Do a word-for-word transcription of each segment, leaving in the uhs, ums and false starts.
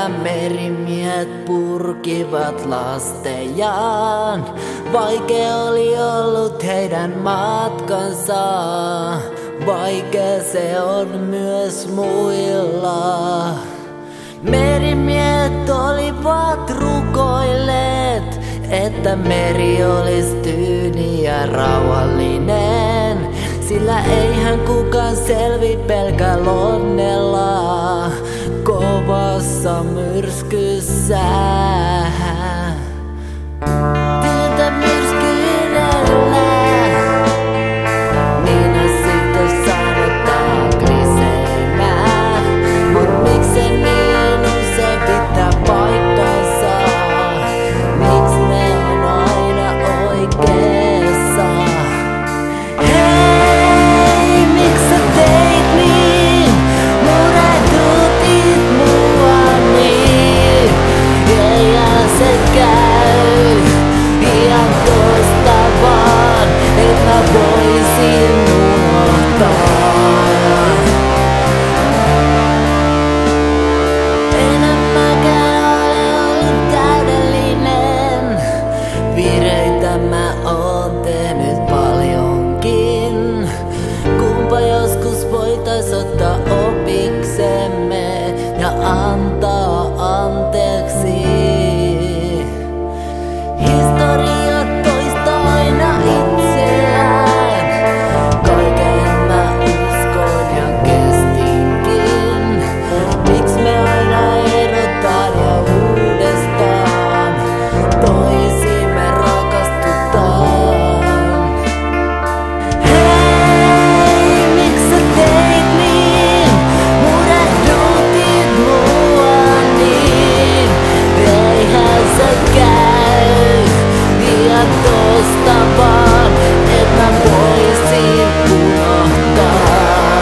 Siellä merimiehet purkivat lastejaan. Vaikea oli ollut heidän matkansa, vaikea se on myös muilla. Merimiehet olivat rukoilleet, että meri olisi tyyni ja rauhallinen, sillä eihän kukaan selvi pelkällä onnella kovassa myrskyssä. Tietä myrskyyn edellä, minä sitten sanotaan kliseimää, mut mikse niin usein pitää paikkansa? Miks ne on aina oikeessa? Hei, miks sä teit niin? Murehdutit mua niin. Eihän se käy ihan tosta vaan, et mä voisin unohtaa. Enää mäkään ole ollut täydellinen, vireitä mä oon tehnyt paljonkin. Kumpa joskus voitais ottaa opiksemme ja antaa anteeksi. Historia toista aina itseään, kaiken mä uskon ja kestinkin. Miks me aina erotaan ja uudestaan toisiimme rakastutaan? Hei, miks sä teit niin? Murehdutit mua niin. Eihän se käy ihan tosta vaan, et mä voisin unohtaa.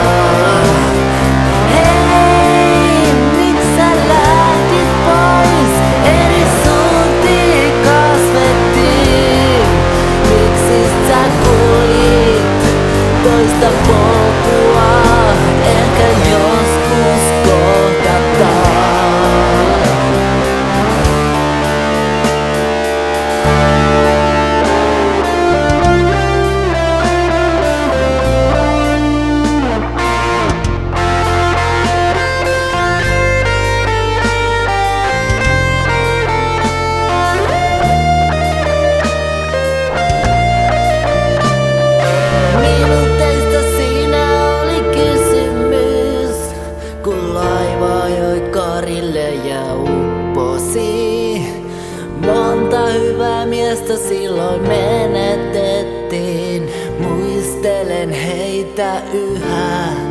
Hei, miks sä lähdit pois? Eri suuntiin kasvettiin. Miksi sä kuljit toista polkua? Ehkä joskus kohdataan. Minuuteista siinä oli kysymys, kun laiva ajoi karille ja upposi. Monta hyvää miestä silloin menetettiin, muistelen heitä yhä.